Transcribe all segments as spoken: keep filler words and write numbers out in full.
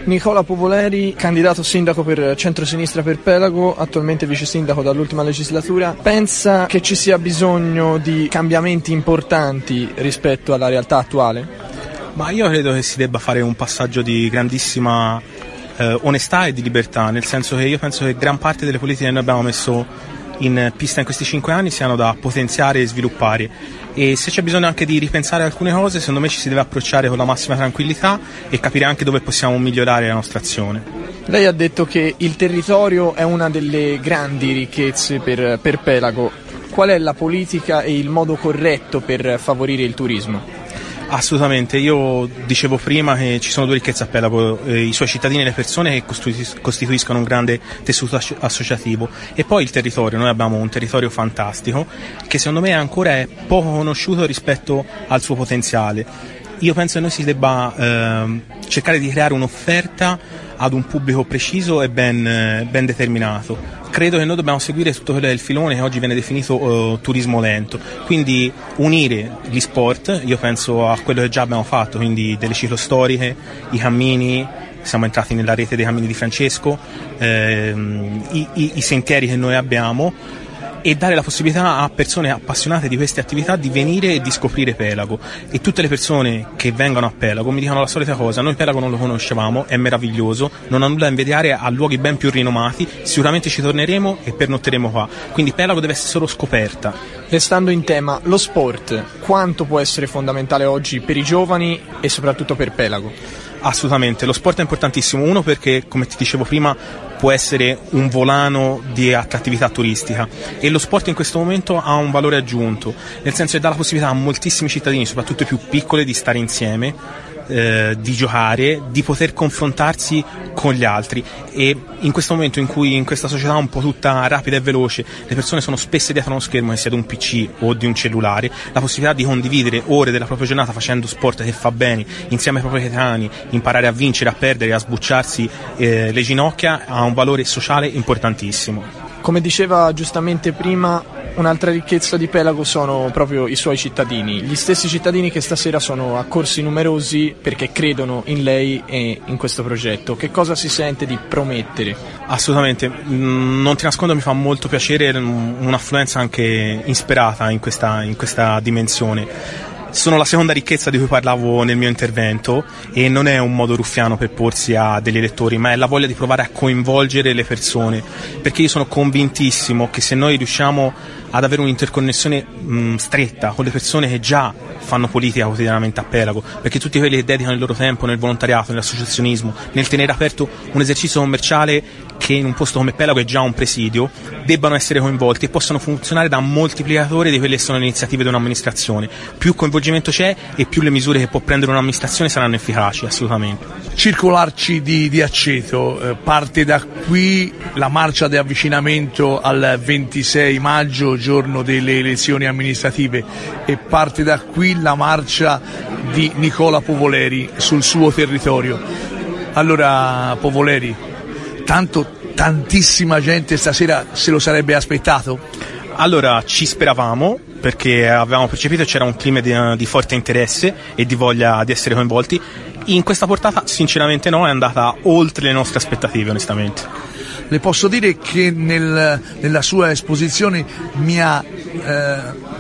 Nicola Povoleri, candidato sindaco per centrosinistra per Pelago, attualmente vice sindaco dall'ultima legislatura, pensa che ci sia bisogno di cambiamenti importanti rispetto alla realtà attuale? Ma io credo che si debba fare un passaggio di grandissima eh, onestà e di libertà, nel senso che io penso che gran parte delle politiche che noi abbiamo messo in pista in questi cinque anni siano da potenziare e sviluppare, e se c'è bisogno anche di ripensare alcune cose, secondo me ci si deve approcciare con la massima tranquillità e capire anche dove possiamo migliorare la nostra azione. Lei ha detto che il territorio è una delle grandi ricchezze per, per Pelago. Qual è la politica e il modo corretto per favorire il turismo? Assolutamente, io dicevo prima che ci sono due ricchezze a Pelago, eh, i suoi cittadini e le persone che costituis- costituiscono un grande tessuto as- associativo, e poi il territorio. Noi abbiamo un territorio fantastico che secondo me ancora è poco conosciuto rispetto al suo potenziale. Io penso che noi si debba eh, cercare di creare un'offerta ad un pubblico preciso e ben, eh, ben determinato. Credo che noi dobbiamo seguire tutto quello che è il filone che oggi viene definito uh, turismo lento, quindi unire gli sport. Io penso a quello che già abbiamo fatto, quindi delle ciclostoriche, i cammini, siamo entrati nella rete dei cammini di Francesco, ehm, i, i, i sentieri che noi abbiamo, e dare la possibilità a persone appassionate di queste attività di venire e di scoprire Pelago. E tutte le persone che vengono a Pelago mi dicono la solita cosa: noi Pelago non lo conoscevamo, è meraviglioso, non ha nulla da invidiare a luoghi ben più rinomati, sicuramente ci torneremo e pernotteremo qua, quindi Pelago deve essere solo scoperta. Restando in tema, lo sport quanto può essere fondamentale oggi per i giovani e soprattutto per Pelago? Assolutamente, lo sport è importantissimo, uno perché, come ti dicevo prima, può essere un volano di attrattività turistica, e lo sport in questo momento ha un valore aggiunto, nel senso che dà la possibilità a moltissimi cittadini, soprattutto i più piccoli, di stare insieme, eh, di giocare, di poter confrontarsi con gli altri. E in questo momento in cui in questa società un po' tutta rapida e veloce le persone sono spesse dietro uno schermo, che sia di un P C o di un cellulare, la possibilità di condividere ore della propria giornata facendo sport che fa bene insieme ai propri coetanei, imparare a vincere, a perdere, a sbucciarsi eh, le ginocchia, ha un valore sociale importantissimo. Come diceva giustamente prima, un'altra ricchezza di Pelago sono proprio i suoi cittadini, gli stessi cittadini che stasera sono accorsi numerosi perché credono in lei e in questo progetto. Che cosa si sente di promettere? Assolutamente, non ti nascondo, mi fa molto piacere un'affluenza anche insperata in questa, in questa dimensione. Sono la seconda ricchezza di cui parlavo nel mio intervento, e non è un modo ruffiano per porsi a degli elettori, ma è la voglia di provare a coinvolgere le persone, perché io sono convintissimo che se noi riusciamo ad avere un'interconnessione mh, stretta con le persone che già fanno politica quotidianamente a Pelago, perché tutti quelli che dedicano il loro tempo nel volontariato, nell'associazionismo, nel tenere aperto un esercizio commerciale che in un posto come Pelago è già un presidio, debbano essere coinvolti e possano funzionare da moltiplicatore di quelle che sono le iniziative di un'amministrazione. Più coinvolgimento c'è e più le misure che può prendere un'amministrazione saranno efficaci, assolutamente. Circolarci di, di Aceto, eh, parte da qui la marcia di avvicinamento al ventisei maggio, giorno delle elezioni amministrative, e parte da qui la marcia di Nicola Povoleri sul suo territorio. Allora, Povoleri, tanto tantissima gente stasera se lo sarebbe aspettato? Allora, ci speravamo, perché avevamo percepito che c'era un clima di, di forte interesse e di voglia di essere coinvolti. In questa portata sinceramente no, è andata oltre le nostre aspettative, onestamente. Le posso dire che nel, nella sua esposizione mi ha eh,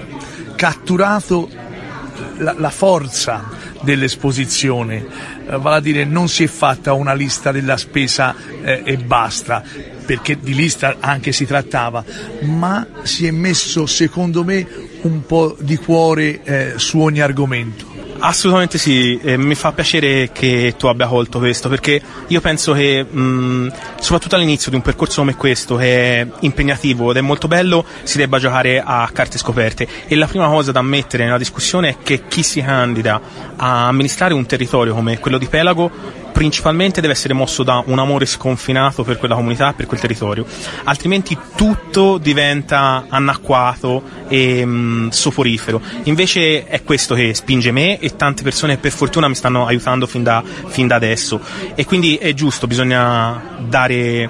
catturato la, la forza dell'esposizione, eh, vale a dire non si è fatta una lista della spesa eh, e basta, perché di lista anche si trattava, ma si è messo secondo me un po' di cuore eh, su ogni argomento. Assolutamente sì, eh, mi fa piacere che tu abbia colto questo, perché io penso che mh, soprattutto all'inizio di un percorso come questo, che è impegnativo ed è molto bello, si debba giocare a carte scoperte, e la prima cosa da mettere nella discussione è che chi si candida a amministrare un territorio come quello di Pelago principalmente deve essere mosso da un amore sconfinato per quella comunità, per quel territorio, altrimenti tutto diventa anacquato e mh, soporifero. Invece è questo che spinge me e tante persone che per fortuna mi stanno aiutando fin da, fin da adesso, e quindi è giusto, bisogna dare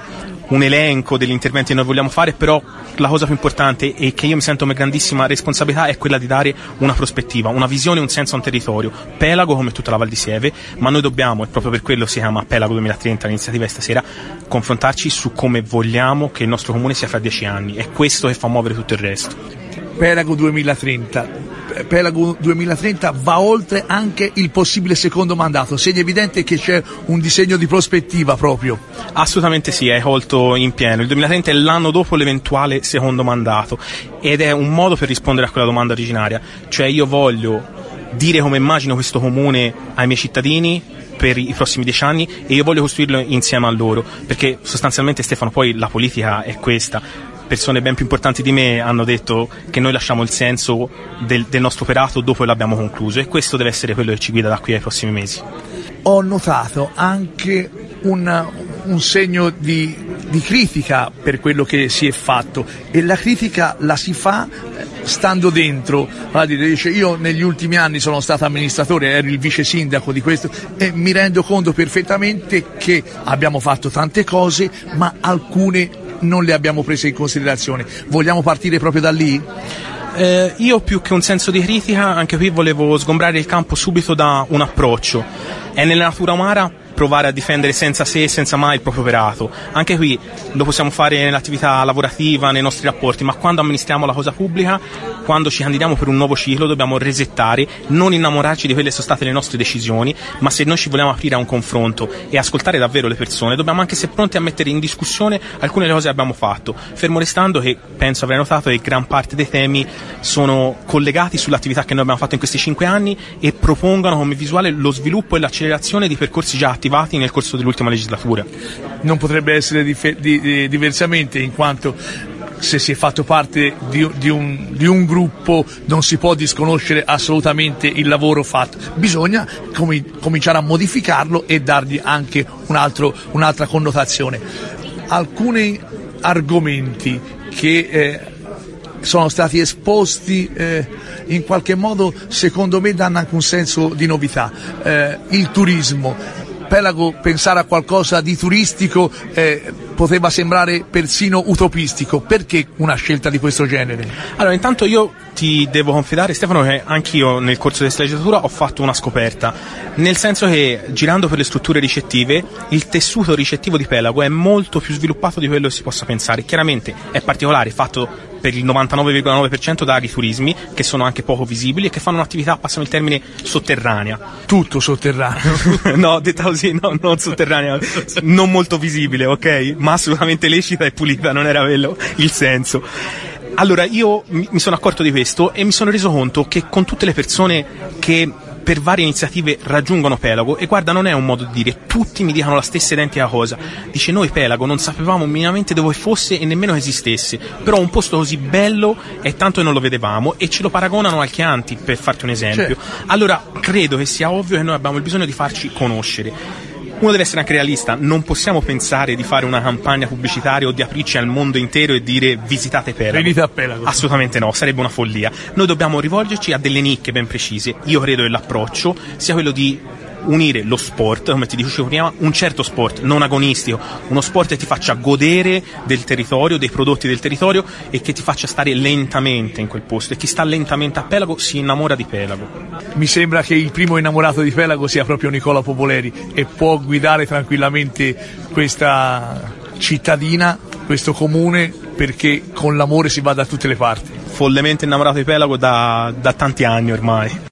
un elenco degli interventi che noi vogliamo fare, però la cosa più importante e che io mi sento come grandissima responsabilità è quella di dare una prospettiva, una visione, un senso a un territorio. Pelago come tutta la Val di Sieve, ma noi dobbiamo, e proprio per quello si chiama Pelago duemilatrenta, l'iniziativa è stasera, confrontarci su come vogliamo che il nostro comune sia fra dieci anni. È questo che fa muovere tutto il resto. Pelago duemilatrenta. Pelago duemilatrenta va oltre anche il possibile secondo mandato. Segna evidente che c'è un disegno di prospettiva proprio. Assolutamente sì, hai colto in pieno. Il duemilatrenta è l'anno dopo l'eventuale secondo mandato ed è un modo per rispondere a quella domanda originaria. Cioè io voglio dire come immagino questo comune ai miei cittadini per i prossimi dieci anni e io voglio costruirlo insieme a loro, perché sostanzialmente, Stefano, poi la politica è questa. Persone ben più importanti di me hanno detto che noi lasciamo il senso del, del nostro operato dopo che l'abbiamo concluso, e questo deve essere quello che ci guida da qui ai prossimi mesi. Ho notato anche un, un segno di, di critica per quello che si è fatto, e la critica la si fa stando dentro. Dice, io negli ultimi anni sono stato amministratore, ero il vice sindaco di questo e mi rendo conto perfettamente che abbiamo fatto tante cose, ma alcune non le abbiamo prese in considerazione. Vogliamo partire proprio da lì? Eh, io più che un senso di critica, anche qui volevo sgombrare il campo subito da un approccio. È nella natura umana provare a difendere senza se e senza mai il proprio operato. Anche qui lo possiamo fare nell'attività lavorativa, nei nostri rapporti, ma quando amministriamo la cosa pubblica, quando ci candidiamo per un nuovo ciclo, dobbiamo resettare, non innamorarci di quelle che sono state le nostre decisioni, ma se noi ci vogliamo aprire a un confronto e ascoltare davvero le persone, dobbiamo anche essere pronti a mettere in discussione alcune delle cose che abbiamo fatto, fermo restando che, penso avrai notato, che gran parte dei temi sono collegati sull'attività che noi abbiamo fatto in questi cinque anni e propongono come visuale lo sviluppo e l'accelerazione di percorsi già attivati nel corso dell'ultima legislatura. Non potrebbe essere dif- di, di, diversamente, in quanto se si è fatto parte di, di, un, di un gruppo non si può disconoscere assolutamente il lavoro fatto. Bisogna com- cominciare a modificarlo e dargli anche un altro, un'altra connotazione. Alcuni argomenti che eh, sono stati esposti eh, in qualche modo, secondo me, danno anche un senso di novità. Eh, il turismo. Pelago, pensare a qualcosa di turistico eh, poteva sembrare persino utopistico. Perché una scelta di questo genere? Allora, intanto io ti devo confidare, Stefano, che anch'io nel corso di questa legislatura ho fatto una scoperta, nel senso che girando per le strutture ricettive il tessuto ricettivo di Pelago è molto più sviluppato di quello che si possa pensare. Chiaramente è particolare, fatto per il novantanove virgola nove per cento da agriturismi, che sono anche poco visibili e che fanno un'attività, passiamo il termine, sotterranea. Tutto sotterraneo. No, detta così, no, non sotterranea, non molto visibile, ok? Ma assolutamente lecita e pulita, non era quello il senso. Allora, io mi sono accorto di questo e mi sono reso conto che con tutte le persone che per varie iniziative raggiungono Pelago, e guarda, non è un modo di dire, tutti mi dicono la stessa identica cosa. Dice, noi Pelago non sapevamo minimamente dove fosse e nemmeno che esistesse, però un posto così bello è tanto che non lo vedevamo, e ce lo paragonano al Chianti, per farti un esempio. Certo. Allora credo che sia ovvio che noi abbiamo il bisogno di farci conoscere. Uno deve essere anche realista, non possiamo pensare di fare una campagna pubblicitaria o di aprirci al mondo intero e dire visitate Pelago. Venite a Pelago. Assolutamente no, sarebbe una follia. Noi dobbiamo rivolgerci a delle nicchie ben precise. Io credo che l'approccio sia quello di unire lo sport, come ti dicevo prima, un certo sport non agonistico, uno sport che ti faccia godere del territorio, dei prodotti del territorio, e che ti faccia stare lentamente in quel posto, e chi sta lentamente a Pelago si innamora di Pelago. Mi sembra che il primo innamorato di Pelago sia proprio Nicola Popoleri, e può guidare tranquillamente questa cittadina, questo comune, perché con l'amore si va da tutte le parti. Follemente innamorato di Pelago da, da tanti anni ormai.